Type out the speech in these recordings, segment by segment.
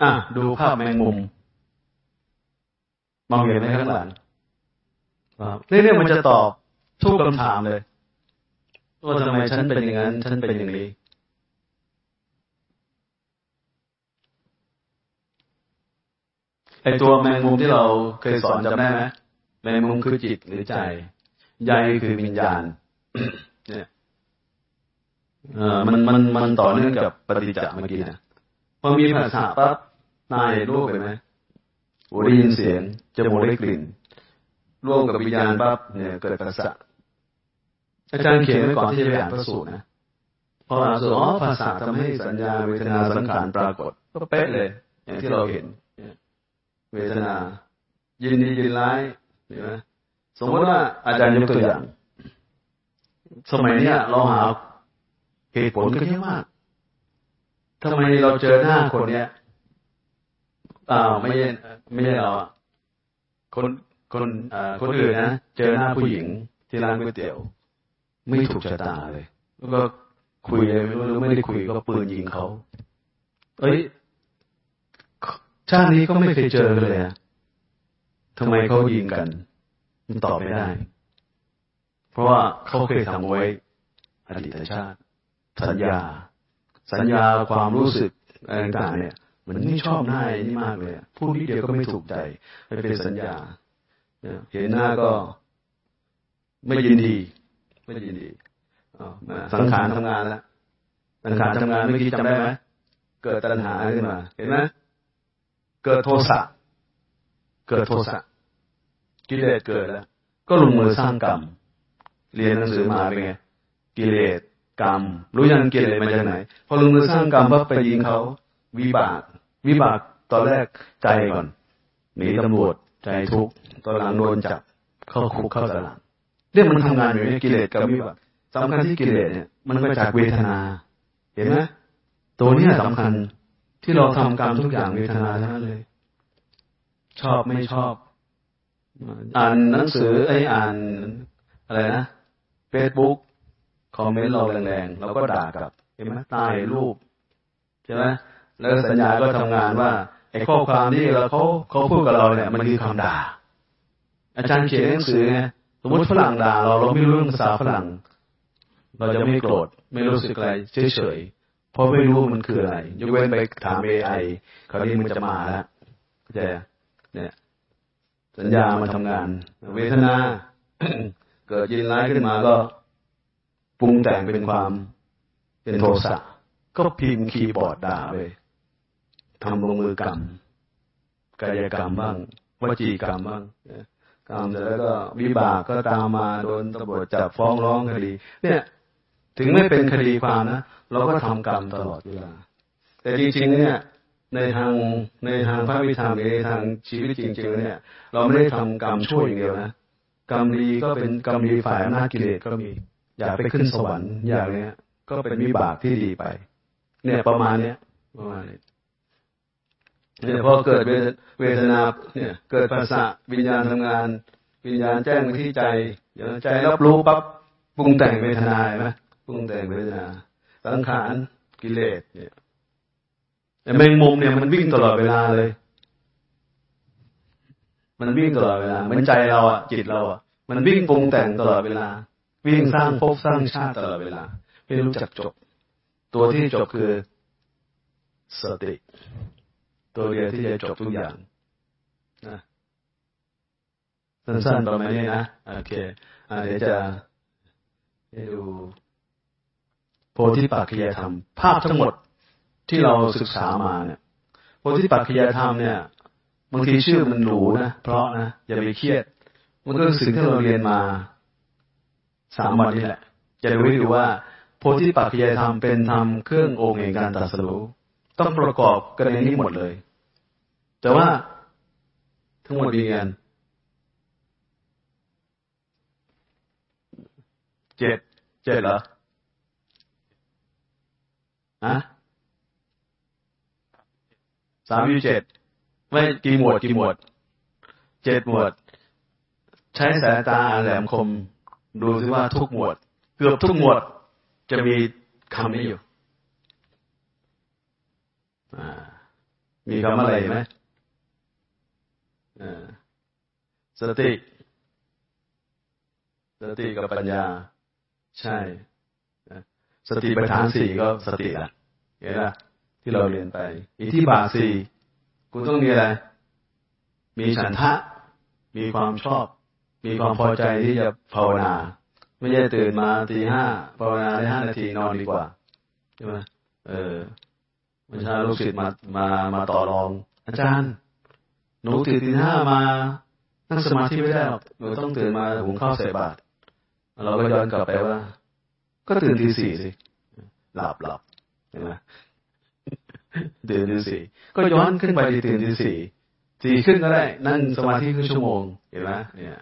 ดูภาพแมงมุมมองเห็นไหมข้างหลังเนี่ยมันจะตอบทุกคำถามเลยว่าทำไมฉันเป็นอย่างนั้นฉันเป็นอย่างนี้ไอตัวแมงมุมที่เราเคยสอนจำได้ไหมแมงมุมคือจิตหรือใจใยคือวิญญาณเนี่ยมันต่อเนื่องกับปฏิจจ์เมื่อกี้นะพอมีภาษาปั๊บนายรู้ไปไหมหูได้ยินเสียงจมูกได้กลิ่นร่วมกับวิญญาณปั๊บเนี่ยเกิดภาษาอาจารย์เขียนไว้ก่อนที่จะไปอ่านพระสูตรนะพออ่านสูตรภาษาทำให้สัญญาเวทนาสังขารปรากฏก็เป๊ะเลยอย่างที่เราเห็นเวทนายินดียินร้ายเห็นไหมสมมติว่าอาจารย์ยกตัวอย่างสมัยนี้เราหาเหตุผลกันเยอะมากทำไมเราเจอหน้าคนเนี้ยไม่ใช่เราคนอื่นนะเจอหน้าผู้หญิงที่ร้านก๋วยเตี๋ยวไม่ถูกชะตาเลยแล้วก็คุยเลยไม่รู้ไม่ได้คุยก็ปืนยิงเขาชาตินี้ก็ไม่เคยเจอเลยอะทำไมเขายิงกันมันตอบไม่ได้เพราะว่าเขาเคยทำไว้อดีตชาติสัญญาความรู้สึกอะไรต่างๆเนี่ยมันไม่ชอบหน้านี่มากเลยพูดนิดเดียวก็ไม่ถูกใจไม่เป็นสัญญาเห็นหน้าก็ไม่ยินดีสังขารทำงานแล้วสังขารทำงานเมื่อกี้จำได้ไหมเกิดตัณหาขึ้นมาเห็นไหมเกิดโทสะกิเลสเกิดแล้วก็ลงมือสร้างกรรมเรียนหนังสือมาเป็นไงกิเลสกรรมรู้ยังกิเลสมาจากไหนพอลงมือสร้างกรรมปั๊บไปยิงเขาวิบากตอนแรกใจก่อนหนีตำรวจใจทุกข์ตอนหลังโดนจับเข้าคุกเข้าตารางเรื่องมันทำงานอยู่ในกิเลสกับวิบากสำคัญที่กิเลสเนี่ยมันมาจากเวทนาเห็นไหมตัวนี้สำคัญที่เราทำกรรมทุกอย่างเวทนาทั้งนั้นเลยชอบไม่ชอบอ่านหนังสืออ่านอะไรนะ Facebook คอมเมนต์เราแรงๆเราก็ด่ากลับเห็นไหมใต้รูปใช่ไหมแล้วสัญญาก็ทำงานว่าไอ้ข้อความที่เขาพูดกับเราเนี่ยมันคือคำด่าอาจารย์เขียนหนังสือไงสมมติฝรั่งด่าเราไม่รู้ภาษาฝรั่งเราจะไม่โกรธไม่รู้สึกอะไรเฉยๆเพราะไม่รู้มันคืออะไรยกเว้นไปถาม AI คราวนี้มันจะมาแล้วเข้าใจเนี่ยสัญญามาทำงานเวทนา เกิดยินร้ายขึ้นมาก็ปรุงแต่งเป็นโทสะก็พิมพ์คีย์บอร์ดด่าไปทำลงมือกรรมกายกรรมบ้างวจีกรรมบ้างกรรมเสร็จแล้วก็วิบากก็ตามมาโดนตำรวจจับฟ้องร้องคดีเนี่ยถึงไม่เป็นคดีความนะเราก็ทำกรรมตลอดเวลาแต่จริงๆเนี่ยในทางพระวิธรรมในทางชีวิตจริงๆเนี่ยเราไม่ได้ทำกรรมชั่วอย่างเดียวนะกรรมดีก็เป็นกรรมดีฝ่ายอำนาจกิเลสก็มีอยากไปขึ้นสวรรค์อย่างเนี้ยก็เป็นวิบากที่ดีไปเนี่ยประมาณนี้เนี่ยพอเกิดเวทนาเนี่ยเกิดภาษาวิญญาณทำงานวิญญาณแจ้งที่ใจใจรับรู้ปั๊บปรุงแต่งเวทนาเห็นไหมปรุงแต่งเวทนาสังขารกิเลสเนี่ยแต่แมงมุมเนี่ยมันวิ่งตลอดเวลาเลยมันวิ่งตลอดเวลาเหมือนใจเราอ่ะจิตเราอ่ะมันวิ่งปรุงแต่งตลอดเวลาวิ่งสร้างภพสร้างชาติตลอดเวลาไม่รู้จักจบตัวที่จบคือสติตัวเดียวที่จะจบทุกอย่างนะสั้นๆประมาณนี้นะโอเคเดี๋ยวจะให้ดูโพธิปักขิยธรรมภาพทั้งหมดที่เราศึกษามาเนี่ยโพธิปักขิยธรรมเนี่ยบางทีชื่อมันหรูนะเพราะนะอย่าไปเครียดมันก็คือสิ่งที่เราเรียนมา3 วันนี้แหละจะได้รู้ว่าโพธิปักขิยธรรมเป็นธรรมเครื่ององค์แห่งการตรัสรู้ต้องประกอบกันในนี้หมดเลยแต่ว่าทั้งหมดมีกัน7เหรอ37ไม่กี่หมวด7 หมวดใช้สายตาแหลมคมดูซิว่าทุกหมวดเกือบทุกหมวดจะมีคำนี้อยู่มีคำอะไรไหมสติกับปัญญาใช่สติปัฏฐานสี่ก็สติละเห็นไหมที่เราเรียนไปอิทธิบาทสี่คุณต้องมีอะไรมีฉันทะมีความชอบมีความพอใจที่จะภาวนาไม่ใช่ตื่นมาตี 5ภาวนาได้5 นาทีนอนดีกว่าใช่ไหมมันใช่ลูกศิษย์มาต่อรองอาจารย์หนูตื่นตี 5มานั่งสมาธิไม่ได้หรอกหนูต้องตื่นมาหุงข้าวใส่บาตรเราก็ย้อนกลับไปว่าก็ตื่นตี 4สิหลับใช่ไหมตื่นตี 4ก็ย้อนขึ้นไปตื่นตี 4ขึ้นก็ได้นั่งสมาธิครึ่งชั่วโมงเห็นไหมเนี่ย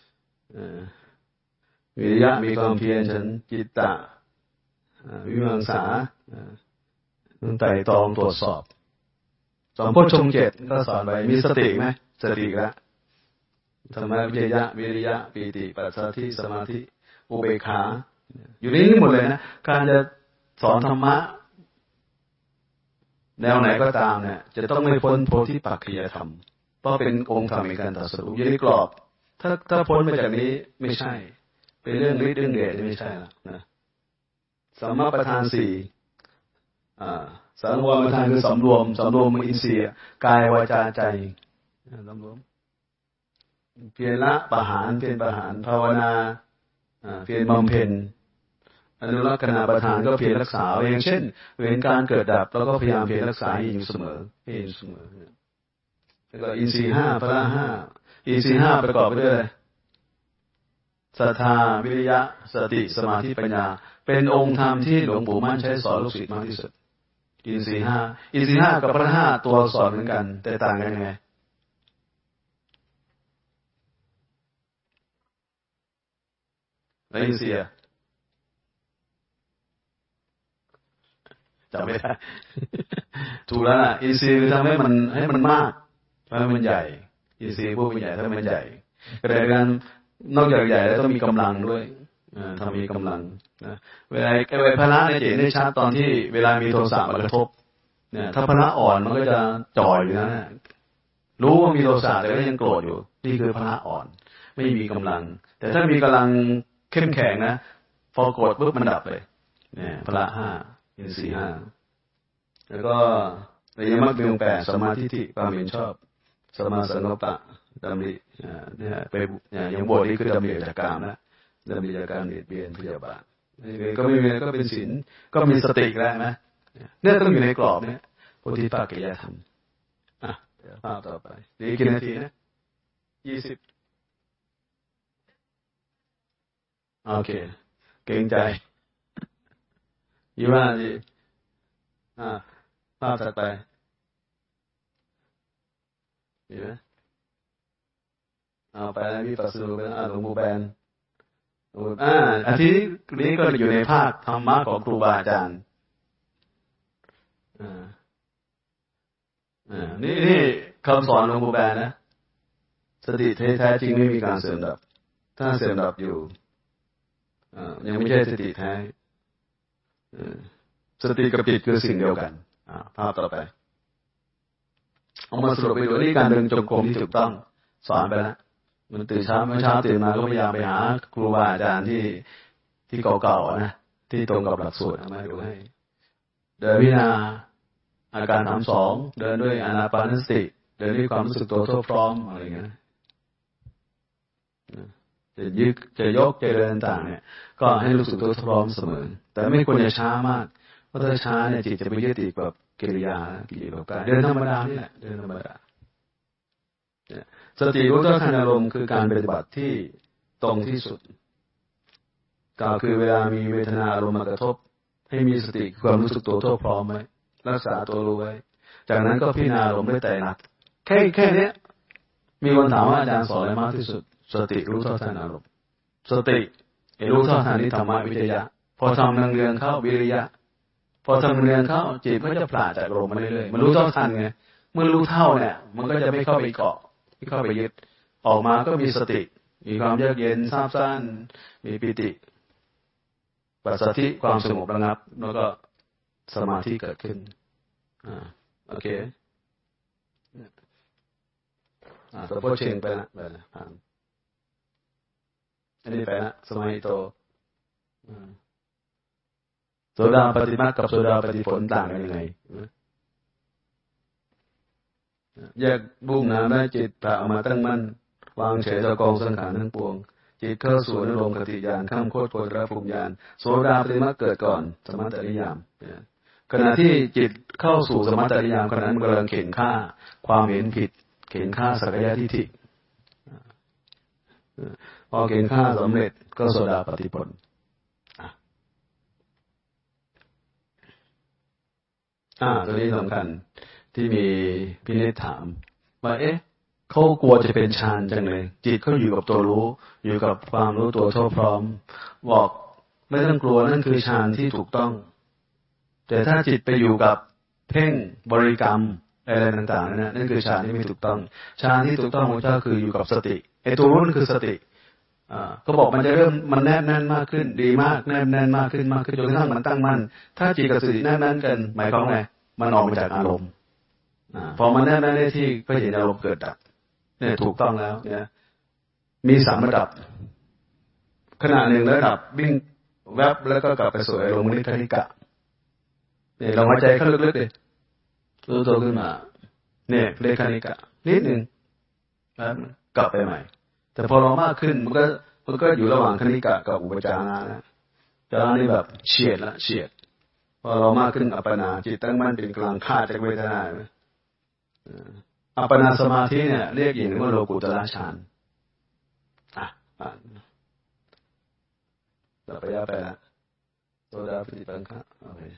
วิริยะมีความเพียรฉันจิตตะวิมังสาไต่ตรองตรวจสอบสอนโพชฌงค์ 7ก็สอนไปมีสติไหมสติละธรรมะวิจยะวิริยะปีติปัสสัทธิสมาธิอุเบกขาอยู่ในนี้หมดเลยนะการจะสอนธรรมะแนวไหนก็ตามเนี่ยจะต้องไม่พ้นโพธิปักขิยธรรมเพราะเป็นองค์ธรรมในการตรัสรู้อยู่ในกรอบถ้าพ้นไปจากนี้ไม่ใช่เป็นเรื่องฤทธิ์เรื่องเดชไม่ใช่ละนะสัมมาประธาน4สังวรประธานคือสำรวมอินทรีย์กายวาจาใจสำรวมเพียรละประหารภาวนาเพียรบำเพ็ญอนุรักษณประธานก็เพียรรักษาอย่างเช่นเว้นการเกิดดับแล้วก็พยายามเพียรรักษาอยู่เสมอแล้วก็อินทรีย์5พละ5อินทรีย์5ประกอบไปด้วยอะไรศรัทธาวิริยะสติสมาธิปัญญาเป็นองค์ธรรมที่หลวงปู่มั่นใช้สอนลูกศิษย์มากที่สุดอินทรีย์5กับพละ5ตัวสอนเหมือนกันแต่ต่างกันยังไงแล้วอินทรีย์จำไม่ได้ถูกแล้วนะอินทรีย์ทำให้มันมากทำให้มันใหญ่อินทรีย์พวกมันใหญ่ทำให้มันใหญ่กระทั่งนอกจากใหญ่แล้วต้องมีกำลังด้วยถ้ามีกำลังนะเวลาพละเนี่ยจะเห็นได้ชัดตอนที่เวลามีโทสะมากระทบเนี่ยถ้าพละอ่อนมันก็จะจ่อยอยู่นะรู้ว่ามีโทสะแต่ก็ยังโกรธอยู่นี่คือพละอ่อนไม่มีกำลังแต่ถ้ามีกำลังเข้มแข็งนะพอโกรธปุ๊บมันดับเลยเนี่ยพละ5อินทรีย์5แล้วก็ในยมรรคมีองค์8สัมมาทิฏฐิความเห็นชอบสัมมาสังกัปปะดำริเนี่ยไปอย่างบทนี้คือดำริจากกามนะดำริจากการเบียดเบียนพยาบาทก็ไม่มีก็เป็นศีลก็มีสติแล้วนะเนี่ยต้องอยู่ในกรอบเนี่ยโพธิปักขิยธรรมภาพต่อไปนี่กี่นาทีนะ20โอเคเกรงใจ25 นาทีภาพถัดไปเห็นไหมเอาไปแล้วมีปัสสุเป็นหลวงปู่แบนอาทิตย์นี้ก็อยู่ในภาคธรรมะของครูบาอาจารย์นี่คำสอนหลวงปู่แบนนะสติแท้จริงไม่มีการเสื่อมดับถ้าเสื่อมดับอยู่ยังไม่ใช่สติแท้สติกับจิตคือสิ่งเดียวกันภาพต่อไปเอามาสรุปไปดูนี่การเดินจงกรมที่ถูกต้องสอนไปแล้วมันตื่นเช้าเมื่อเช้าตื่นมาก็พยายามไปหาครูบาอาจารย์ที่เก่าๆนะที่ตรงกับหลักสูตรมาดูให้เดินพิจารณาอาการ32เดินด้วยอานาปานสติเดินด้วยความรู้สึกตัวทั่วพร้อมอะไรอย่างเงี้ยจะยกจะเดินต่างเนี่ยก็ให้รู้สึกตัวพร้อมเสมอแต่ไม่ควรจะช้ามากเพราะถ้าช้าเนี่ยจิตจะไปยึดติดกับกิริยากับการเดินธรรมดานี่แหละเดินธรรมดาสติรู้เท่าทันอารมณ์คือการปฏิบัติที่ตรงที่สุดก็คือเวลามีเวทนาอารมณ์มากระทบให้มีสติความรู้สึกตัวทั่วพร้อมไว้รักษาตัวรู้ไว้จากนั้นก็พิจารณาอารมณ์ด้วยใจรักแค่นี้มีคนถามว่าอาจารย์สอนอะไรมากที่สุดสติรู้เท่าทันอารมณ์สติรู้เท่าทันที่ธรรมะวิจยะพอทำเรืองเข้าวิริยะพอทำเรืองเข้าจิตก็จะผลาจากอารมณ์มาเรื่อยๆมันรู้เท่าทันไงเมื่อรู้เท่าเนี่ยมันก็จะไม่เข้าไปเกาะไม่เข้าไปยึดออกมาก็มีสติมีความเยือกเย็นซาบซ่านมีปิติปัสสัทธิความสงบระงับแล้วก็สมาธิเกิดขึ้นโอเคตัวโพเชงไปละผ่านอันนี้ไปละสมัยโตโสดาปฏิมากับโสดาปฏิผลต่างกันยังไงแยกบุ้งน้ำได้จิตพระออกมาตั้งมั่นวางเฉยต่อกองสังขารทั้งปวงจิตเข้าสู่อนุโลมคติญาณข้ามโคตรโพธิภูมิญาณโสดาปฏิมาเกิดก่อนสมัตตริยามขณะที่จิตเข้าสู่สมัตตริยามขณะนั้นกำลังเข็นฆ่าความเห็นผิดเข็นฆ่าสักยะทิฏฐิพอเข็นฆ่าสำเร็จก็โสดาปฏิผลตัวนี้สำคัญที่มีพินิจถามว่าเขากลัวจะเป็นฌานจังเลยจิตเขาอยู่กับตัวรู้อยู่กับความรู้ตัวทั่วพร้อมบอกไม่ต้องกลัวนั่นคือฌานที่ถูกต้องแต่ถ้าจิตไปอยู่กับเพ่งบริกรรมอะไรต่างๆนั่นคือฌานที่ไม่ถูกต้องฌานที่ถูกต้องของเจ้าคืออยู่กับสติตัวรู้นั่นคือสติก็บอกมันจะเริ่มมันแนบแน่นมากขึ้นดีมากแนบแน่นมากขึ้นจนกระทั่งมันตั้งมั่นถ้าจิตกับสติแนบแน่นกันหมายความไงมันออกมาจากอารมณ์พอมันแนบแน่นได้ที่ก็เห็นอารมณ์เกิดดับเนี่ยถูกต้องแล้วเนี่ยมี3ระดับขณะหนึ่งระดับวิ่งแวบแล้วก็กลับไปสู่อารมณ์นิคณิกะเนี่ยลองหายใจเข้าลึกๆดิรู้ตัวขึ้นมาเนี่ยนิคณิกะนิดนึงแล้วกลับไปใหม่แต่พอเรามากขึ้นมันก็อยู่ระหว่างคณิกะกับอุปจาระนะจาระนี่แบบเฉียดพอเรามากขึ้นอัปปนาจิตตั้งมั่นเป็นกลางฆ่าจากเวทนาอัปปนาสมาธิเนี่ยเรียกอย่างว่าโลกุตระฌานต่อไปไปละโสดาปฏิปังคะโอเค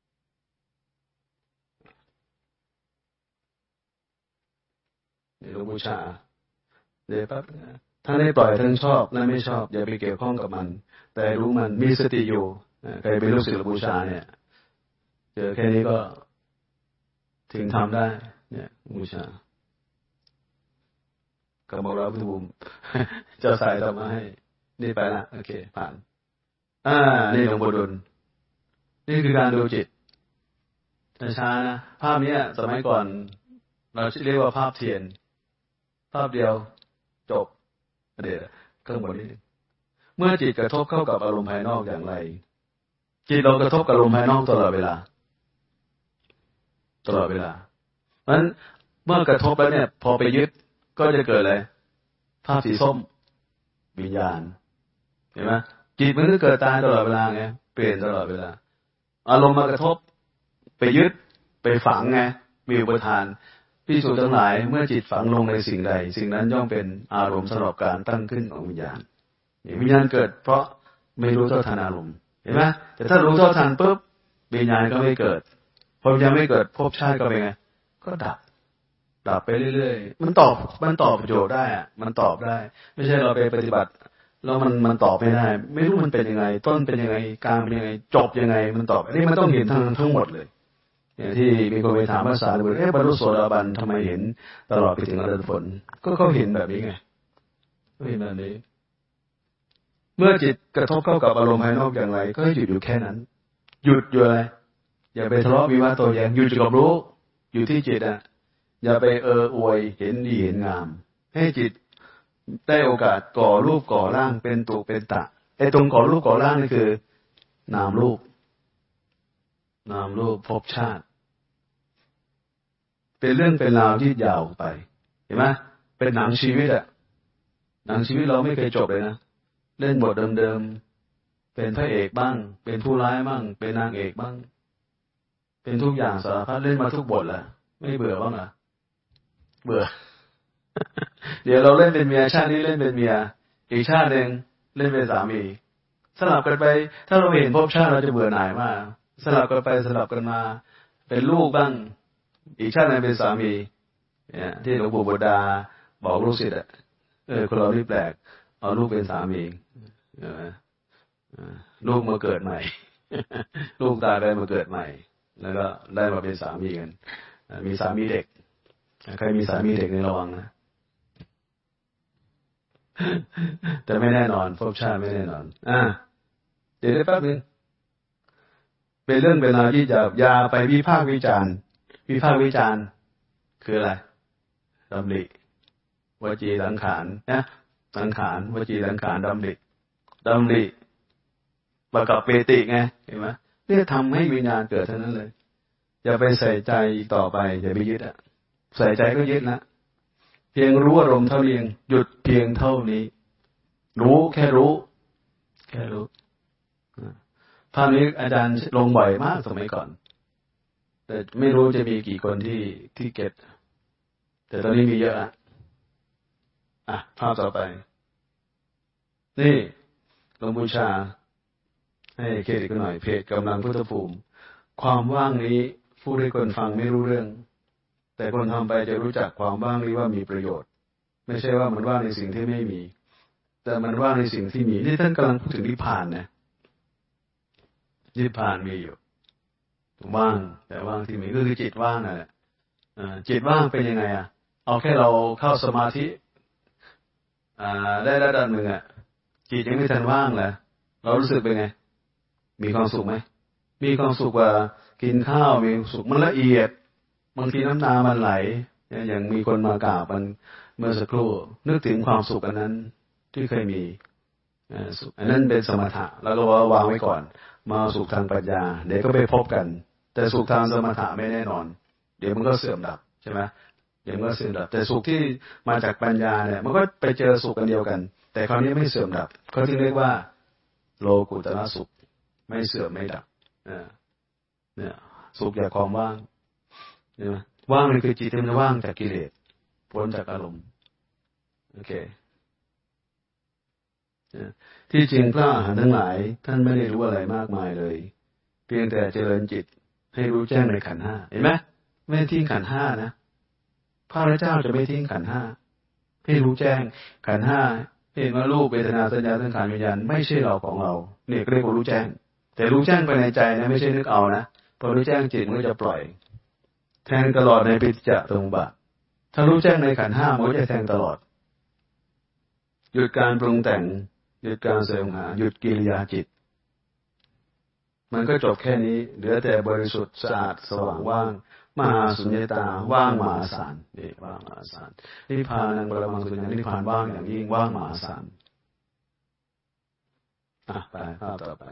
นี่ลงบูชาเดี๋ยวปั๊บถ้าได้ปล่อยทั้งชอบและไม่ชอบอย่าไปเกี่ยวข้องกับมันแต่รู้มันมีสติอยู่ใครเป็นลูกศิษย์บูชาเนี่ยเจอแค่นี้ก็ถึงทำได้เนี่ยบูชากับบอกเราพี่บุ๋มเจ้าสายทำมาให้นี่ไปละโอเคผ่านนี่หลวงปู่ดุลนี่คือการดูจิตช้าๆนะภาพนี้สมัยก่อนเราเรียกว่าภาพเทียนภาพเดียวจบเดี๋ยวข้างบนนี้เมื่อจิตกระทบเข้ากับอารมณ์ภายนอกอย่างไรจิตเรากระทบกับอารมณ์ภายนอกตลอดเวลาเพราะฉะนั้นเมื่อกระทบแล้วเนี่ยพอไปยึดก็จะเกิดอะไรภาพสีส้มวิญญาณเห็นไหมจิตมันก็เกิดตายตลอดเวลาไงเปลี่ยนตลอดเวลาอารมณ์มากระทบไปยึดไปฝังไงมีอุปทานภิกษุทั้งหลายเมื่อจิตฝังลงในสิ่งใดสิ่งนั้นย่อมเป็นอารมณ์สำหรับการตั้งขึ้นของวิญญาณวิญญาณเกิดเพราะไม่รู้เท่าทันอารมณ์เห็นไหมแต่ถ้ารู้เท่าทันปุ๊บวิญญาณก็ไม่เกิดพอวิญญาณไม่เกิดภพชาติก็เป็นไงก็ดับไปเรื่อยๆมันตอบประโยชน์ได้มันตอบได้ไม่ใช่เราไปปฏิบัติแล้วมันตอบไม่ได้ไม่รู้มันเป็นยังไงต้นเป็นยังไงกลางเป็นยังไงจบยังไงมันตอบอันนี้มันต้องเห็นทั้งหมดเลยอย่างที่มีคนไปถามภาษาเลยบรรลุโสดาบันทำไมเห็นตลอดไปถึงอรหัตผลก็เขาเห็นแบบนี้ไงเขาเห็นแบบนี้เมื่อจิตกระทบเข้ากับอารมณ์ภายนอกอย่างไรก็ให้หยุดอยู่แค่นั้นหยุดอยู่อะไรอย่าไปทะเลาะวิวาทโต้แย้งหยุดกับรู้อยู่ที่จิตอย่าไปอวยเห็นดีเห็นงามให้จิตได้โอกาสก่อรูปก่อร่างเป็นตุเป็นตะตรงก่อรูปก่อร่างนี่คือนามรูปภพชาติเป็นเรื่องเป็นราวที่ยาวไปเห็นไหมเป็นหนังชีวิตหนังชีวิตเราไม่เคยจบเลยนะเล่นบทเดิมๆเป็นพระเอกบ้างเป็นผู้ร้ายบ้างเป็นนางเอกบ้างเป็นทุกอย่างสารพัดเล่นมาทุกบทแล้วไม่เบื่อบ้างเหรอเบื่อ เดี๋ยวเราเล่นเป็นเมียชาตินี้เล่นเป็นเมียอีกชาตินึงเล่นเป็นสามีสลับกันไปถ้าเราเห็นภพชาติเราจะเบื่อหน่ายมากสลับกันไปสลับกันมาเป็นลูกบ้างอีกชาตินึงเป็นสามีเนี่ยที่หลวงปู่บุดาบอกลูกศิษย์คนเราที่แปลกเอาลูกเป็นสามีลูกมาเกิดใหม่ ลูกตายได้มาเกิดใหม่แล้วก็ได้มาเป็นสามีกันมีสามีเด็กใครมีสามีเด็กในระวังนะแต่ไม่แน่นอนภพชาติไม่แน่นอนเดี๋ยวได้แป๊บนึงเป็นเรื่องเป็นราวที่จะอย่าไปวิพากษ์วิจารณ์คืออะไรดำริวจีสังขารนะสังขารวจีสังขารดำริประกับเปติไงเห็นไหมเนี่ยทำให้วิญญาณเกิดเท่านั้นเลยอย่าไปใส่ใจอีกต่อไปอย่าไปยึดอะใส่ใจก็ยึดละเพียงรู้อารมณ์เท่านี้หยุดเพียงเท่านี้รู้แค่รู้ภาพนี้อาจารย์ลงบ่อยมากสมัยก่อนแต่ไม่รู้จะมีกี่คนที่เก็ตแต่ตอนนี้มีเยอะอ่ะภาพต่อไปนี่หลวงปู่ชาให้เครดิตกันหน่อยเพจกำลังพุทธภูมิความว่างนี้พูดให้คนฟังไม่รู้เรื่องแต่คนทำไปจะรู้จักความว่างนี้ว่ามีประโยชน์ไม่ใช่ว่ามันว่างในสิ่งที่ไม่มีแต่มันว่างในสิ่งที่มีนี่ท่านกำลังพูดถึงนิพพานนะนิพพานมีอยู่ว่างแต่ว่างที่มีก็คือจิตว่างนั่นแหละจิตว่างเป็นยังไงเอาแค่เราเข้าสมาธิได้ระดับหนึ่งจิตยังไม่ทันว่างเลยเรารู้สึกเป็นไงมีความสุขไหมมีความสุขกว่ากินข้าวมีสุขมันละเอียดบางทีน้ำตามันไหลอย่างมีคนมากราบมันเมื่อสักครู่นึกถึงความสุขอันนั้นที่เคยมีอันนั้นเป็นสมถะแล้วก็วางไว้ก่อนมาสุขทางปัญญาเดี๋ยวก็ไปพบกันแต่สุขทางสมถะไม่แน่นอนเดี๋ยวมันก็เสื่อมดับใช่ไหมเดี๋ยวมันก็เสื่อมดับแต่สุขที่มาจากปัญญาเนี่ยมันก็ไปเจอสุขกันเดียวกันแต่คราวนี้ไม่เสื่อมดับเขาที่เรียกว่าโลกุตระสุขไม่เสื่อมไม่ดับเนี่ยสุขจากความว่างใช่ไหมว่างนี่คือจิตที่มันว่างจากกิเลสพ้นจากอารมณ์โอเคที่จริงพระอรหันต์ทั้งหลายท่านไม่ได้รู้อะไรมากมายเลยเพียงแต่เจริญจิตให้รู้แจ้งในขันธ์ห้าเห็นไหมไม่ทิ้งขันธ์ห้านะพระพุทธเจ้าจะไม่ทิ้งขันธ์ห้าให้รู้แจ้งขันธ์ห้าเห็นว่ารูปเวทนาสัญญาสังขารวิญญาณไม่ใช่เราของเราเนี่ยเรียกว่ารู้แจ้งแต่รู้แจ้งไปในใจนะไม่ใช่นึกเอานะพอรู้แจ้งจิตมันก็จะปล่อยแทงตลอดในปฏิจจสมุปบาทถ้ารู้แจ้งในขันธ์ห้ามันก็จะแทงตลอดหยุดการปรุงแต่งหยุดการแสวงหาหยุดกิริยาจิตมันก็จบแค่นี้เหลือแต่บริสุทธิ์สะอาดสว่างว่างมหาสุญญตาว่างมหาศาลนี่ว่างมหาศาลนิพพานังปรมังสุญญานิพพานว่างอย่างยิ่งว่างมหาศาลไปภาพต่อไป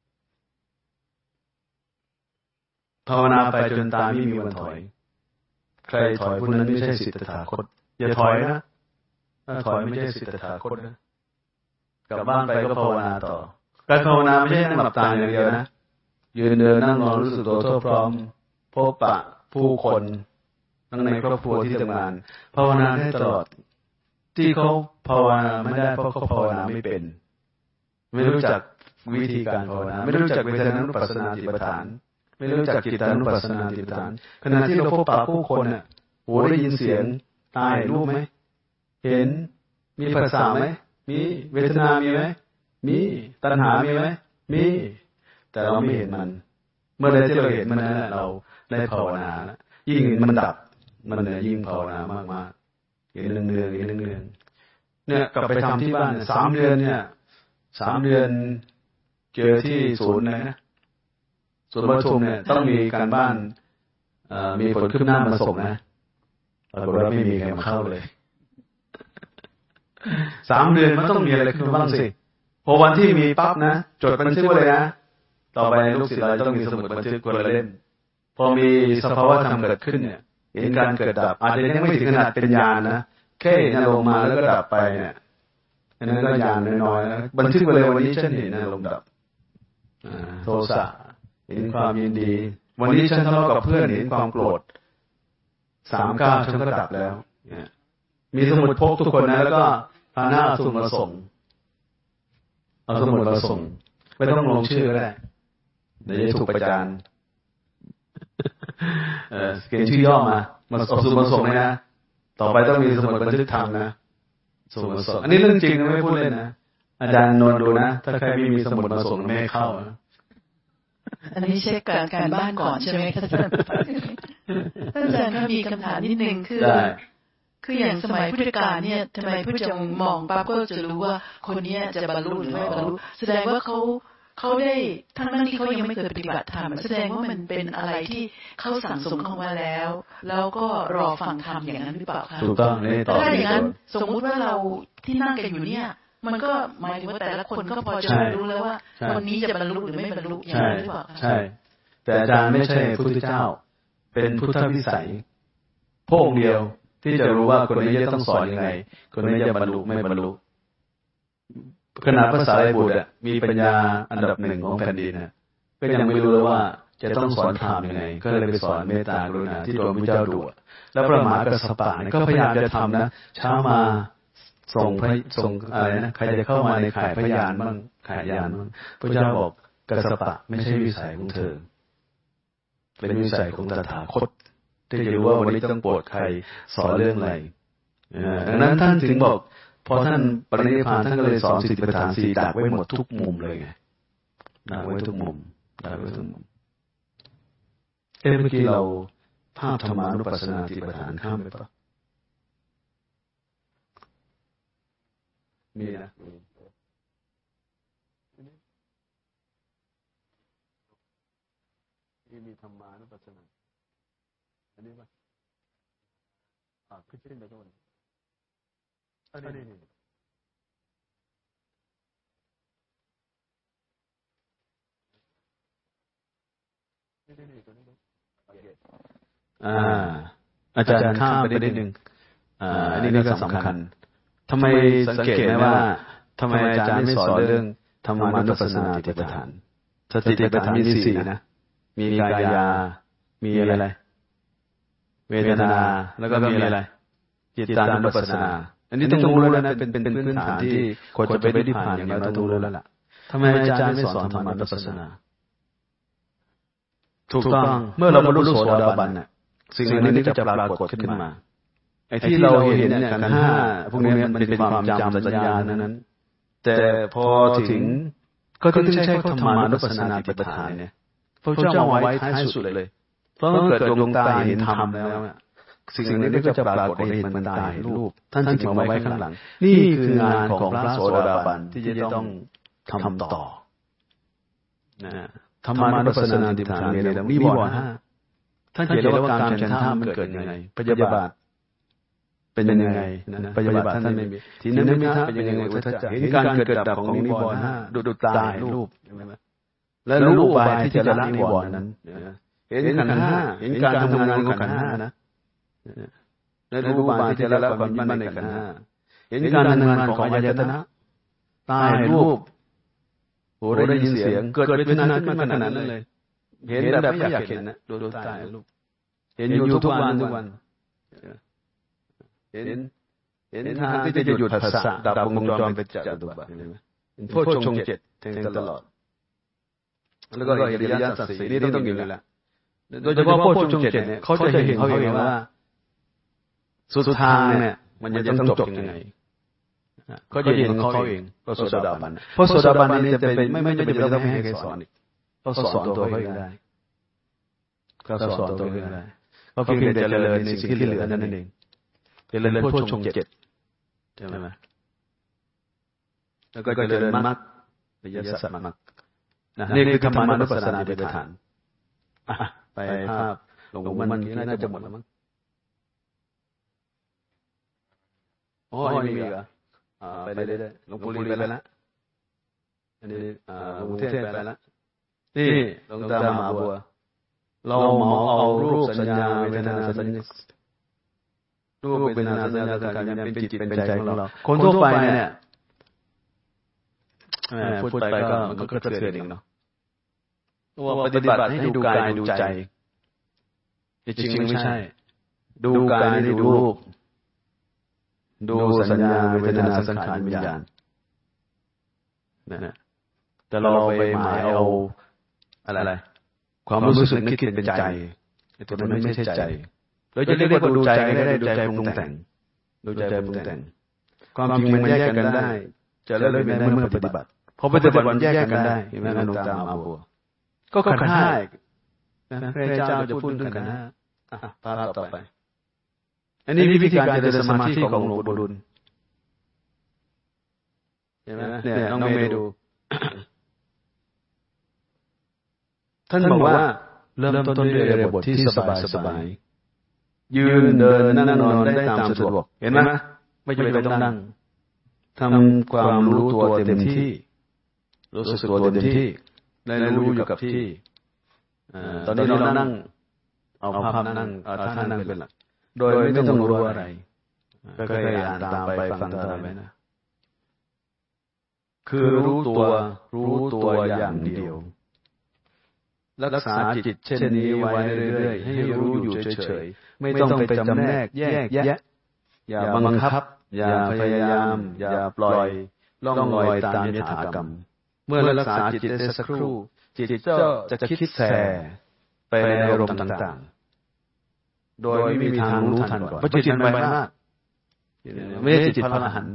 ภาวนาไปจนตาไม่มีวันถอยใครถอยผู้นั้นไม่ใช่สิทธัตถาคตอย่าถอยนะถ้าถอยไม่ใช่สิทธัตถาคตนะกลับบ้านไปก็ภาวนาต่อการภาวนาไม่ใช่นั่งหลับตาอย่างเดียวนะยืนเดินนั่งนอนรู้สึกตัวทั่วพร้อมพบปะผู้คนทั้งในครอบครัวที่ทำงานภาวนาได้ตลอดที่เขาภาวนาไม่ได้เพราะเขาภาวนาไม่เป็นไม่รู้จักวิธีการภาวนาไม่รู้จักเวทนานุปัสสนาติปฐานไม่รู้จักจิตานุปัสสนาติปฐานขณะที่เราพบปะผู้คนเนี่ยโหได้ยินเสียงตาเห็นรูปไหมเห็นมีภาษาไหมมีเวทนามีไหมมีตัณหามีไหมมีแต่เราไม่เห็นมันเมื่อใดที่เราเห็นมันนั่นแหละเราได้ภาวนาแล้วยิ่งมันดับมันเนี่ยยิ่งภาวนามากๆอย่างเนืองเนี่ยกลับไปทำที่บ้าน3 เดือนเนี่ย3 เดือนเจอที่ศูนย์เลยนะศูนย์ประชุมเนี่ยต้องมีการบ้านมีผลคืบหน้ามาส่งนะปรากฏว่าไม่มีใครมาเข้าเลย3 เดือนมันต้องมีอะไรขึ้นบ้างสิพอวันที่มีปั๊บนะจดบันทึกไว้เลยนะต่อไปลูกศิษย์เราต้องมีสมุดบันทึกคนละเล่มพอมีสภาวะธรรมเกิดขึ้นเนี่ยเห็นการเกิดดับอาจจะยังไม่ถึงขนาดเป็นญาณนะแค่เห็นอารมณ์มาแล้วก็ดับไปเนี่ยอันนั้นก็ญาณน้อยๆนะบันทึกไว้เลยวันนี้ฉันเห็นอารมณ์ดับโทสะเห็นความยินดีวันนี้ฉันทะเลาะกับเพื่อนเห็นความโกรธ3-9ฉันก็ดับแล้วมีสมุดพกทุกคนนะแล้วก็พาหน้าสมุดมาส่งเอาสมุดมาส่งไม่ต้องลงชื่อก็ได้เดี๋ยวจะถูกประจานเขียนชื่อย่อมาเอาสมุดมาส่งเลยนะต่อไปต้องมีสมุดบันทึกธรรมนะสมุดมาส่งอันนี้เรื่องจริงนะไม่พูดเล่นนะอาจารย์นวลดูนะถ้าใครไม่มีสมุดมาส่งไม่ให้เข้าอันนี้เช็คการบ้านก่อนใช่ไหมคะท่านอาจารย์ถ้ามีคำถามนิดนึงคืออย่างสมัยพุทธกาลเนี่ยทำไมพุทธเจ้ามองปั๊บก็จะรู้ว่าคนนี้จะบรรลุหรือไม่บรรลุแสดงว่าเขาเขาได้ทั้งที่เขายังไม่เคยปฏิบัติธรรมแสดงว่ามันเป็นอะไรที่เขาสั่งสมเข้ามาแล้วก็รอฟังธรรมอย่างนั้นหรือเปล่าคะถูกต้องนี่ต่อถ้าอย่างนั้นสมมุติว่าเราที่นั่งกันอยู่เนี่ยมันก็หมายถึงว่าแต่ละคนก็พอจะรู้แล้วว่าคนนี้จะบรรลุหรือไม่บรรลุอย่างนั้นหรือเปล่าคะใช่แต่อาจารย์ไม่ใช่พุทธเจ้าเป็นพุทธวิสัยพระองค์เดียวที่จะรู้ว่าคนนี้จะต้องสอนยังไงคนนี้จะบรรลุไม่บรรลุขนาดภาษาไตรบุตรมีปัญญาอันดับหนึ่งของแผ่นดินก็ยังไม่รู้เลยว่าจะต้องสอนธรรมยังไงก็เลยไปสอนเมตตากรุณาที่โดนพระเจ้าดุแล้วพระมหากัสสปะก็พยายามจะทำนะเช้ามาส่งอะไรนะใครจะเข้ามาในข่ายพยานบ้างข่ายยานบ้างพระเจ้าบอกกัสสปะไม่ใช่วิสัยของเธอเป็นวิสัยของตถาคตที่จะรู้ว่าวันนี้ต้องโปรดใครสอนเรื่องอะไรดังนั้นท่านถึงบอกพอท่านปรินิพพานท่านก็เลยสอนสติปัฏฐานสี่ดักไว้หมดทุกมุมเลยไงดักไว้ทุกมุมดักไว้ทุกมุมเมื่อกี้เราภาพธรรมานุปัสสนาสติปัฏฐานข้ามไปปะมีนะมีธรรมานุปัสสนาอันนี้ป่ะขึ้นไปก่อนอันนี้อาจารย์ข้ามไปนิดนึงอันนี้ก็สำคัญทำไมสังเกตไหมว่าทำไมอาจารย์ไม่สอนเรื่องธรรมานุปัสสนาสติปัฏฐานสติปัฏฐานมีสี่นะมีกายามีอะไรเวทนาแล้วก็มีอะไรจิตตานุปัสสนาอันนี้ต้องรู้แล้วนะเป็นพื้นฐานที่คนจะไปนิพพานอย่างนี้ต้องรู้แล้วล่ะทำไมอาจารย์ไม่สอนธรรมานุปัสสนาถูกต้องเมื่อเราบรรลุโสดาบันน่ะสิ่งนี้ก็จะปรากฏขึ้นมาไอ้ที่เราเห็นเนี่ยขันธ์ห้าพวกนี้มันเป็นความจำสัญญานั้นแต่พอถึงก็ต้องใช้ธรรมานุปัสสนาสติปัฏฐานเนี่ยพระเจ้าไว้ท้ายสุดเลยเพราะเกิดดวงตาเห็นธรรมแล้วสิ่งนี้ก็จะปรากฏให้เห็นมันตาเห็นรูปท่านจึงมาไว้ข้างหลังนี่คืองานของพระโสดาบันที่จะต้องทำต่อนะธรรมานุปัสสนาสติปัฏฐานเนี่ยนิวรณ์ห้าท่านเขียนแล้วว่าการฉันทะมันเกิดยังไงพยาบาทเป็นยังไงนะพยาบาทท่านไม่มีทีนั้นมิทะเป็นยังไงอุทธัจจะเห็นการเกิดดับของนิวรณ์ห้าดูตาเห็นรูปและรู้อุบายที่จะละนิวรณ์นั้นเห็นขันธ์ห้าเห็นการทำงานของขันธ์ห้านะและรู้อุบายที่จะละความยึดมั่นในขันธ์ห้าเห็นการทำงานของอายตนะตาเห็นรูปหูได้ยินเสียงเกิดเวทนาขึ้นมาขนาดนั้นเลยเห็นแบบไม่อยากเห็นนะดูตาเห็นรูปเห็นอยู่ทุกวันเห็นทางที่จะหยุดผัสสะดับวงจรเป็นจัตุบัติเป็นโพชฌงค์ 7แทงตลอดแล้วก็อริยสัจ 4นี่ต้องอยู่แล้วโดยเฉพาะโพชฌงค์ 7เนี่ยเขาจะเห็นเขาเองว่าสุดทางเนี่ยมันจะต้องจบยังไงเขาจะเห็นเขาเองก็โสดาบันเพราะโสดาบันนี่จะเป็นไม่จำเป็นต้องให้ใครสอนอีกเขาสอนตัวเขาเองได้เขาสอนตัวเองได้เขาเพียงแต่เจริญในสิ่งที่เหลือนั่นเองเจริญโพชฌงค์ 7ใช่ไหมแล้วก็เจริญมรรคอริยสัจมรรคนี่คือธรรมานุปัสสนาสติปัฏฐานไปภาพหลวงปู่มันน่าจะหมดแล้วมั้งอ๋อยังมีเหรอไปเรื่อยๆหลวงปู่ลีไปแล้วอันนี้หลวงปู่เทศไปแล้วนี่หลวงตามหาบัวเราเหมาเอารูปสัญญาเวทนาสัญญารูปเวทนาสัญญาสังขารเป็นจิตเป็นใจของเราคนทั่วไปเนี่ยพูดไปก็มันก็กระเทือนเองเนาะว่าปฏิบัติให้ดูกายดูใจจริงไม่ใช่ดูกายนี่ดูรูปดูสัญญาเวทนาสังขารวิญญาณนะแต่เราไปหมายเอาอะไรความรู้สึกนึกคิดเป็นใจตัวนั้นไม่ใช่ใจเราจะเรียกว่าดูใจก็ได้ดูใจปรุงแต่งดูใจปรุงแต่งความจริงมันแยกกันได้จะเลิกไม่ได้เมื่อปฏิบัติพอปฏิบัติมันแยกกันได้เห็นไหมหลวงตามหาบัวก็ขันธ์ห้าพระเจ้าจะพูดถึงขันธ์ห้าภาพต่อไปอันนี้วิธีการเจริญสมาธิของหลวงปู่ดุลเห็นไหมเนี่ยน้องเมย์ดูท่านบอกว่าเริ่มต้นด้วยอิริยาบถที่สบายๆยืนเดินนั่งนอนได้ตามสะดวกเห็นไหมไม่จำเป็นต้องนั่งทำความรู้ตัวเต็มที่รู้สึกตัวเต็มที่ได้รู้อยู่กับที่ตอนนี้เรานั่งเอาภาพนั่งท่านั่งเป็นหลักโดยไม่ต้องรู้อะไรก็เคยอ่านตามไปฟังตามไปนะคือรู้ตัวอย่างเดียวรักษาจิตเช่นนี้ไว้เรื่อยๆให้รู้อยู่เฉยๆไม่ต้องไปจำแนกแยกแยะอย่าบังคับอย่าพยายามอย่าปล่อยล่องลอยตามยถากรรมเมื่อรักษาจิตได้สักครู่จิตจะคิดแส่ไปในอารมณ์ต่างๆโดยไม่มีทางรู้ทันก่อนเพราะจิตมันไวมากไม่ใช่จิตพระอรหันต์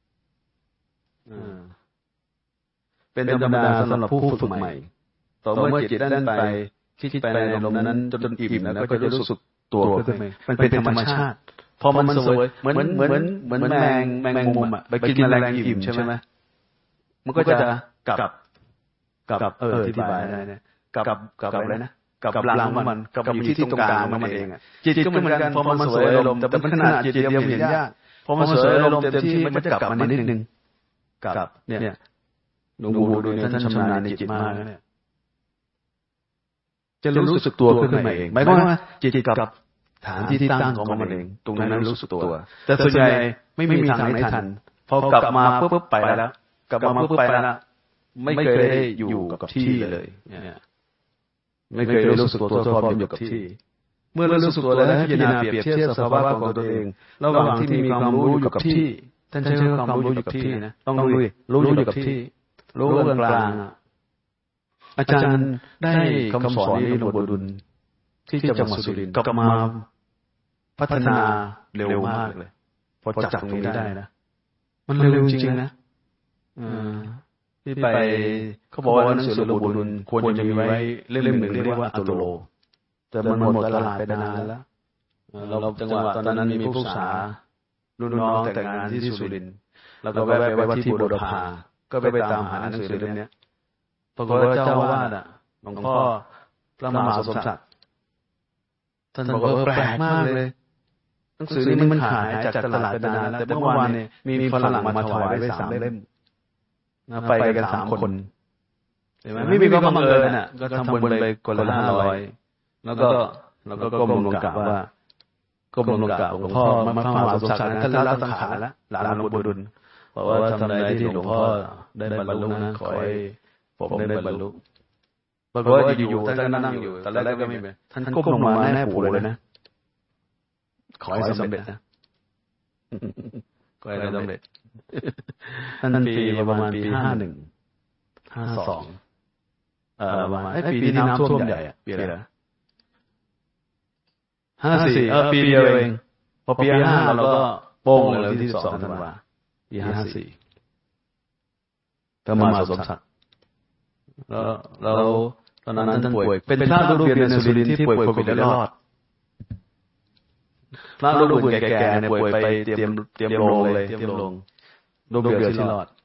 เป็นธรรมดาสำหรับผู้ฝึกใหม่ต่อเมื่อจิตได้ไปคิดไปในอารมณ์นั้นจนอิ่มแล้วก็จะรู้สึกตัวขึ้นมามันเป็นธรรมชาติพอมันสวยเหมือนแมงมุมอ่ะไปกินแมลงอิ่มใช่ไหมมันก็จะกลับอธิบายได้นะกลับอะไรนะกลับรังมันกลับอยู่ที่ตรงกลางมันเองอ่ะจิตก็เหมือนกันพอมันสวยอารมณ์แต่มันขนาดจิตเดียวเห็นยากพอมันสวยอารมณ์เต็มที่มันจะกลับมานิดนึงกลับเนี่ยหลวงปู่ดูเนี่ยท่านชำนาญในจิตมากนะเนี่ยจะรู้สึกตัวขึ้นมาเองหมายความว่าจิตกับฐานที่ตั้งของมันเองตรงนั้นรู้สึกตัวแต่ส่วนใหญ่ไม่มีทางไหนทันพอกลับมาปุ๊บไปแล้วกลับมาปุ๊บไปแล้วไม่เคยได้อยู่กับที่เลยเนี่ยไม่เคยรู้สึกตัวพร้อมอยู่กับที่เมื่อรู้สึกตัวแล้วพิจารณาเปรียบเทียบสภาวะของตัวเองระหว่างที่มีความรู้อยู่กับที่ท่านใช้ความรู้อยู่กับที่นะต้องรู้อยู่กับที่รู้กลางอาจารย์ได้คำสอนนี้หลวงปู่ดุลที่จังหวัดสุรินทร์กลับมาพัฒนาเร็วมากเลยพอจับตรงนี้ได้นะมันเร็วจริงๆนะที่ไปเขาบอกว่าหนังสือหลวงปู่ดุลควรจะมีไว้เล่มหนึ่งเรียกว่าอัตโลแต่มันหมดตลาดไปนานแล้วเราจังหวะตอนนั้นมีผู้ศึกษารุ่นน้องแต่งงานที่สุรินทร์แล้วก็แวะไปที่บูรพาก็ไปตามหาหนังสือเล่มนี้ปรากฏว่าเจ้าวาดหลวงพ่อพระมหาสมศักดิ์ท่านบอกว่าแปลกมากเลยหนังสือนี้มันหายจากตลาดไปนานแล้วแต่เมื่อวานเนี่ยมีฝรั่งมาถวายไว้3 เล่มไปกัน3 คนเห็นไหมไม่มีความบังเอิญน่ะก็ทำบุญไปคนละ500แล้วก็ก้มลงกราบว่าก้มลงกราบหลวงพ่อพระมหาสมศักดิ์ท่านละสังขารแล้วหลานหลวงปู่ดุลบอกว่าทำอะไรที่หลวงพ่อได้บรรลุนะขอให้ผมได้บรรลุปรากฏว่าอยู่ๆท่านก็นั่งอยู่ตอนแรกก็ไม่เป็นท่านก้มลงมาแนบหูเลยนะขอให้สำเร็จนะขอให้สำเร็จท่านปีประมาณปี51 52ประมาณปีที่น้ำท่วมใหญ่อ่ะปีอะไร54ปีเดียวเองพอปี55เราก็โป้งเลยที่12 ธันวาปี54พระมหาสมศักดิ์แล้วตอนนั้นท่านป่วยเป็นพระรูปเดียวในสุรินทร์ที่ป่วยโควิดแล้วรอดพระรูปอื่นแก่ๆเนี่ยป่วยไปเตรียมโรงเลยเตรียมโรงรูปเดียวที่รอด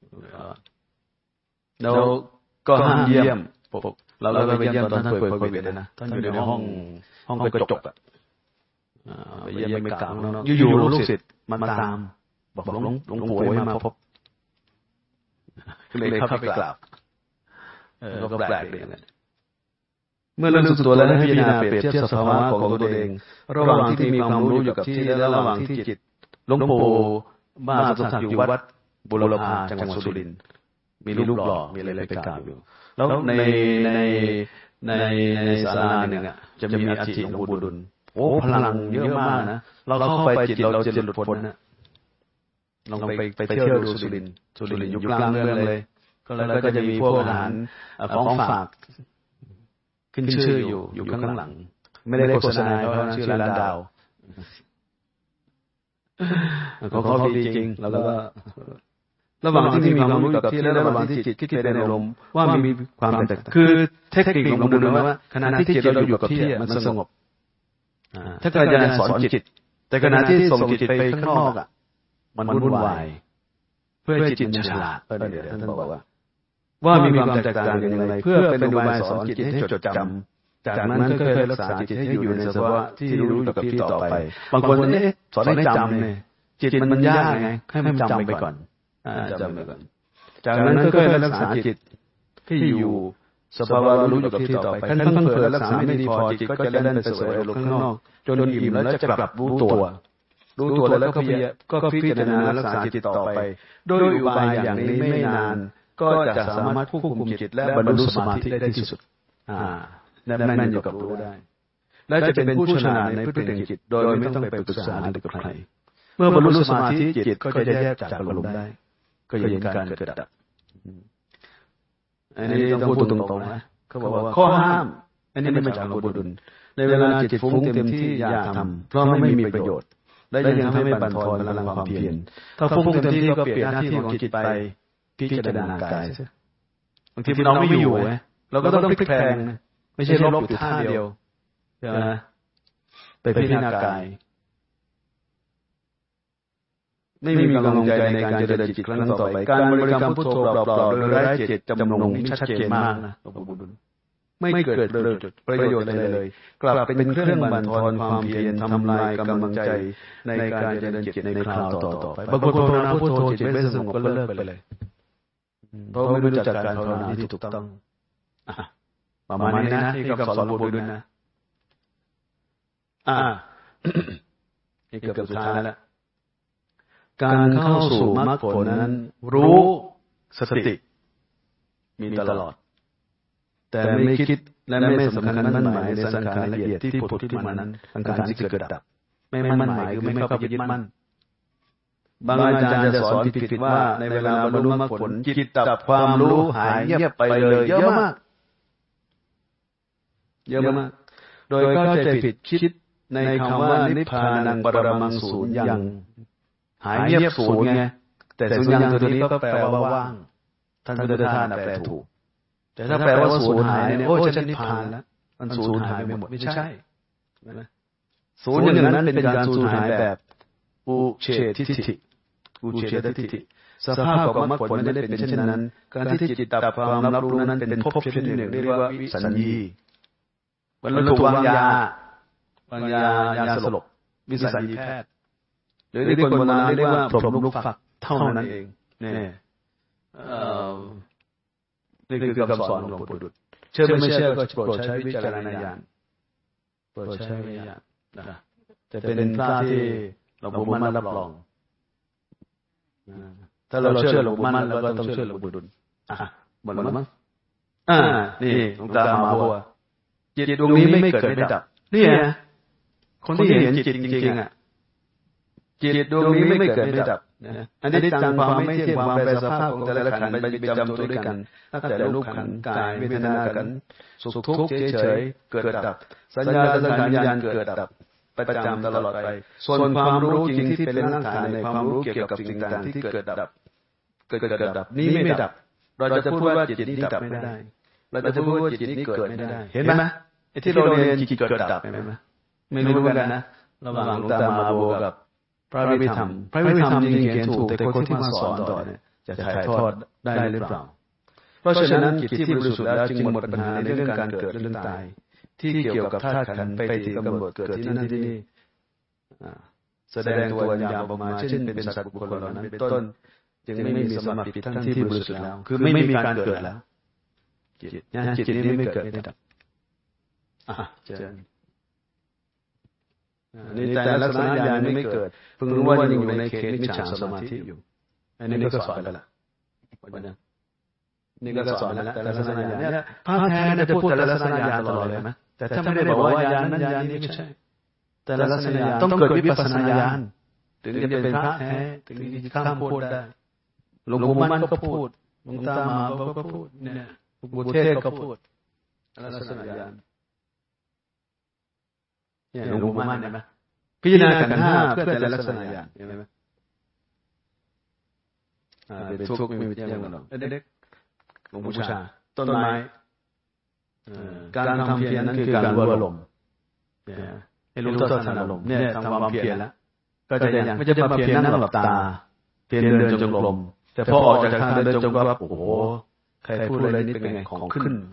แล้วก็ห้ามเยี่ยมเราก็ไปเยี่ยมตอนท่านป่วยโควิดนะท่านอยู่ในห้องกระจกอ่ะไปเยี่ยมไม่กล่าวอยู่ๆลูกศิษย์มาตามบอกหลวงปู่ให้มาพบเลยเข้าไปกราบก็แปลกดีนะเมื่อรู้สึกตัวแล้วพิจารณาเปรียบเทียบสภาวะของตัวเองระหว่างที่มีความรู้อยู่กับที่และระหว่างที่จิตหลวงปู่มหาสมศักดิ์อยู่วัดบุรพาจังหวัดสุรินทร์มีรูปหล่อมีอะไรไปกราบอยู่แล้วในศาลาหนึ่งอ่ะจะมีอัฐิหลวงปู่ดุลโอ้พลังเยอะมากนะเราเข้าไปจิตเราจะหลุดพ้นนะลองไปเที่ยวดูสุรินทร์อยู่กลางเมืองเลยแล้วก็จะมีพวกอาหารของฝากขึ้นชื่ออยู่ข้างหลังไม่ได้โฆษณาเพราะชื่อร้านดาวเขาดีจริงแล้วก็ระหว่างที่มีความรู้กับที่และระหว่างที่จิตคิดไปในอารมณ์ว่ามีความแตกต่างคือเทคนิคของบุญว่าขณะที่จิตเราอยู่กับที่มันสงบถ้าอาจารย์สอนจิตแต่ขณะที่ส่งจิตไปข้างนอกอ่ะมันวุ่นวายเพื่อจิตมันฉลาดเดี๋ยวท่านบอกว่าว่ามีความแตกต่างอย่างไรเพื่อเป็นอุบายสอนจิตให้จดจำจากนั้นก็ค่อยรักษาจิตให้อยู่ในสภาวะที่รู้อยู่กับที่ต่อไปบางคนสอนให้จำเนี่ยจิตมันยากไงให้มันจำไปก่อนจำไปก่อนจากนั้นก็ค่อยรักษาจิตที่อยู่สภาวะรู้อยู่กับที่ต่อไปขั้นเผลอรักษาไม่ดีพอจิตก็จะเล่นไปเสวยอารมณ์ข้างนอกจนอิ่มแล้วจะกลับรู้ตัวแล้วก็พิจารณารักษาจิตต่อไปโดยอุบายอย่างนี้ไม่นานก็จะสามารถควบคุมจิตและบรรลุสมาธิได้ที่สุดแน่นอยู่กับรู้ได้และจะเป็นผู้ชนะในพฤติกรรมจิตโดยไม่ต้องไปปรึกษาหรือกับใครเมื่อบรรลุสมาธิจิตก็จะแยกจากอารมณ์ได้ก็เห็นการเกิดดับอันนี้ต้องพูดตรงๆนะเขาบอกว่าข้อห้ามอันนี้ไม่จากหลวงปู่ดุลในเวลาจิตฟุ้งเต็มที่อย่าทำเพราะไม่มีประโยชน์และยังทำให้บั่นทอนพลังความเพียรถ้าฟุ้งเต็มที่ก็เปลี่ยนหน้าที่ของจิตไปพิจารณากายบางทีเราไม่อยู่เราก็ต้องพลิกแพลงไม่ใช่ลบอยู่ท่าเดียวใช่ไหมไปพิจารณากายไม่มีกำลังใจในการเจริญจิตครั้งต่อไปการบริกรรมพุทโธเปล่าๆโดยไร้เจตจำนงนี่ชัดเจนมากนะหลวงปู่ดุลไม่เกิดประโยชน์อะไรเลยกลับเป็นเครื่องบั่นทอนความเพียรทำลายกำลังใจในการเจริญจิตในคราวต่อไปบางคนภาวนาพุทโธจิตไม่สงบก็เลิกไปเลยเพราะไม่รู้จักการภาวนาที่ถูกต้องประมาณนี้นะที่คำสอนหลวงปู่ดุลนะนี่เกือบสุดท้ายแล้วการเข้าสู่มรรคผลนั้นรู้สติมีตลอดแต่ไม่คิดและไม่สำคัญมั่นหมายในสังขารละเอียดที่ผุดขึ้นมานั้นสังขารที่เกิดดับไม่มั่นหมายคือไม่เข้าไปยึดมั่นบางอาจารย์จะสอนผิดว่าในเวลาบรรลุมรรคผลจิตดับความรู้หายเงียบไปเลยเยอะมากโดยเข้าใจผิดคิดในคำว่านิพพานังปรมังสูญญังหายเงียบศูนย์ไงแต่สูญญังตัวนี้ก็แปลว่าว่างท่านพุทธทาสแปลถูกแต่ถ้าแปลว่าสูญหายเนี่ยโอ้ฉันนิพพานแล้วมันสูญหายไปหมดไม่ใช่สูญอย่างนั้นเป็นการสูญหายแบบอุเฉททิฏฐิสภาพของมรรคผลไม่ได้เป็นเช่นนั้นการที่จิตดับความรับรู้นั้นเป็นภพชนิดหนึ่งเรียกว่าวิสัญญีมันถูกวางยาสลบวิสัญญีแพทย์หรือที่คนโบราณเรียกว่าพรหมลูกฝักเท่านั้นเองนี่คือคำสอนหลวงปู่ดุลเชื่อไม่เชื่อก็โปรดใช้วิจารณญาณนะจะเป็นพระที่หลวงปู่มั่นรับรองถ้าเราเชื่อหลวงปู่มั่นเราก็ต้องเชื่อหลวงปู่ดุลหมดแล้วมั้งนี่หลวงตามาบอกว่าจิตดวงนี้ไม่เกิดไม่ดับนี่ไงคนที่เห็นจิตจริงๆจิตดวงนี้ไม่เกิดไม่ดับอันนี้จังความไม่เที่ยงความแปรสภาพของแต่ละขันธ์ไปจำตัวด้วยกันตั้งแต่รูปขันธ์กายเวทนาขันธ์สุขทุกข์เฉยๆเกิดดับสัญญาสังขารวิญญาณเกิดดับประจำตลอดไปส่วนความรู้จริงที่เป็นรากฐานในความรู้เกี่ยวกับสิ่งต่างๆที่เกิดดับนี้ไม่ดับเราจะพูดว่าจิตนี้ดับไม่ได้เราจะพูดว่าจิตนี้เกิดไม่ได้เห็นไหมไอ้ที่เราเรียนจิตเกิดดับเห็นไหมไม่รู้เหมือนกันนะระหว่างหลวงตามาโบกับพระวิธรรมจริงเขียนถูกแต่คนที่มาสอนต่อเนี่ยจะถ่ายทอดได้หรือเปล่าเพราะฉะนั้นจิตที่บริสุทธิ์แล้วจึงหมดปัญหาในเรื่องการเกิดเรื่องตายที่เกี่ยวกับธาตุขันธ์ไปที่กำหนดเกิดที่นั่นที่นี่แสดงตัวอย่างออกมาเช่นเป็นสัตว์บุคคลเหล่านั้นเป็นต้นจึงไม่มีสมบัติทั้งที่บริสุทธิ์แล้วคือไม่มีการเกิดแล้วจิตนี้ไม่เกิดไม่ดับเจริญนี่แต่ลักษณะญาณนี้ไม่เกิดเพิ่งรู้ว่ายังอยู่ในเขตมิจฉาสมาธิอยู่อันนี้ก็สอนแล้วล่ะนี่ก็สอนแล้วแต่ลักษณะญาณเนี่ยพระแท้เนี่ยจะพูดแต่ลักษณะญาณตลอดเลยไหมแต่ถ้าไม่ได้บอกว่าญาณนั้นญาณนี้ไม่ใช่แต่ลักษณะญาณต้องเกิดวิปัสสนาญาณถึงจะเป็นพระแท้ถึงจะข้ามพูดได้หลวงปู่มั่นก็พูดหลวงตามาก็พูดเนี่ยหลวงปู่เทศก็พูดลักษณะญาณเนี่ยหลวงปู่มั่นเห็นไหมพิจารณาขันธ์ห้าเพื่อแต่ลักษณะญาณเห็นไหมเป็นทุกข์ไม่มีเที่ยงหรอกเด็กๆหลวงปู่ชาต้นไม้การทำเพียรนั้นคือการรู้อารมณ์ให้รู้ต้นทานอารมณ์เนี่ยทำความเพียรแล้วก็จะอย่างไม่จะมาเพียรนั่งหลับตาเพียรเดินจงกรมแต่พอออกจากทางเดินจงกรมโอ้โหใครพูดอะไรนี่เป็นไงของขึ้น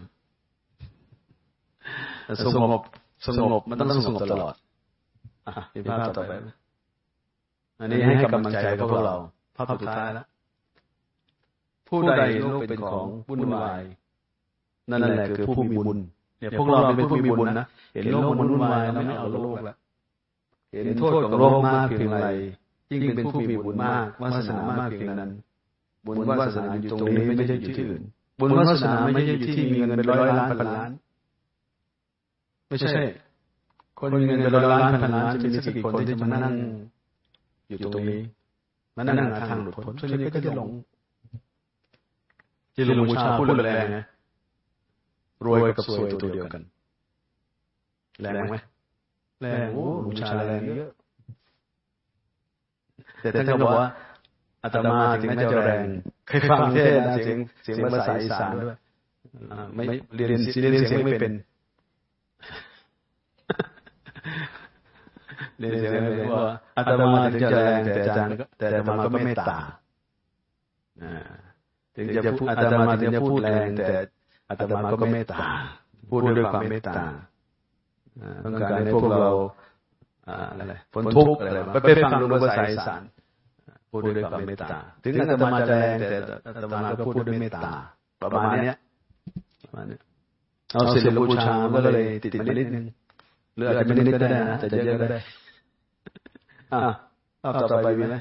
สงบมันต้องสงบตลอดเห็นภาพต่อไปอันนี้ให้กำลังใจพวกเราภาพสุดท้ายแล้วผู้ใดโลกเป็นของวุ่นวายนั่นแหละคือผู้มีบุญเนี่ยพวกเราเป็นผู้มีบุญนะเห็นโลกมันวุ่นวายเราไม่เอาโลกแล้วเห็นโทษของโลกมากเพียงไรยิ่งเป็นผู้มีบุญมากวาสนามากเพียงนั้นบุญวาสนาอยู่ตรงนี้ไม่ใช่อยู่ที่อื่นบุญวาสนาไม่ใช่อยู่ที่มีเงินเป็นร้อยล้านพันล้านไม่ใช่คนมีเงินเป็นร้อยล้านพันล้านจะมีสักกี่คนที่จะมานั่งอยู่ตรงนี้มานั่งหาทางหลุดพ้นส่วนใหญ่ก็จะหลงที่ลุงบูชาพูดแรงนะรวยกับสวยตัวเดียวกันแรงไหมแรงโอ้บูชาแรงเยอะแต่ท่านก็บอกว่าอาตมาถึงแม้จะแรงเคยฟังเทศน์เสียงภาษาอีสานด้วยไม่เรียนเสียงไม่เป็นเรียนเสียงไม่เป็นว่าอาตมาถึงจะแรงแต่อาจารย์แต่อาตมาก็เมตตาถึงจะพูดอาตมาถึงจะพูดแรงแต่อาตมาก็เมตตาพูดด้วยความเมตตาต้องการให้พวกเราอะไรพ้นทุกข์อะไรไปฟังดูภาษาอีสานพูดด้วยความเมตตาถึงอาตมาจะแรงแต่อาตมาก็พูดด้วยเมตตาประมาณนี้เอาศิลปบูชาก็เลยติดมานิดนึงหรืออาจจะไม่นิดก็ได้นะแต่เยอะก็ได้ต่อไปมีไหม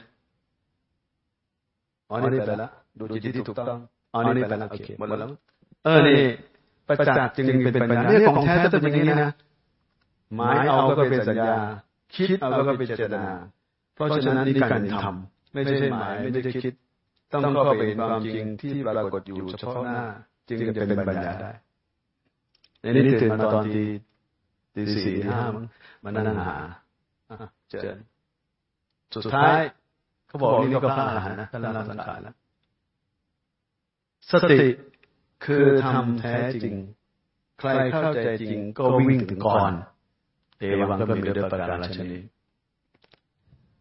อ๋อนี่ไปแล้วดูจิตที่ถูกต้องอ๋อนี่ไปแล้วโอเคหมดแล้วนี่ประจักษ์จึงเป็นปัญญาเนี่ยของแท้จะเป็นอย่างนี้นะหมายเอาก็เป็นสัญญาคิดเอาก็เป็นเจตนาเพราะฉะนั้นนี่การทำไม่ใช่หมายไม่ได้คิดต้องเข้าไปเห็นความจริงที่ปรากฏอยู่เฉพาะหน้าจึงจะเป็นปัญญาได้ในนี้ตื่นมาตอนตีสี่ห้ามานั่งหาเจอสุดท้ายเขาบอกนี่ก็พระอรหันต์นะท่านละสังขารแล้วสติคือธรรมแท้จริงใครเข้าใจจริงก็วิ่งถึงก่อนเอวังก็มีด้วยประการฉะนี้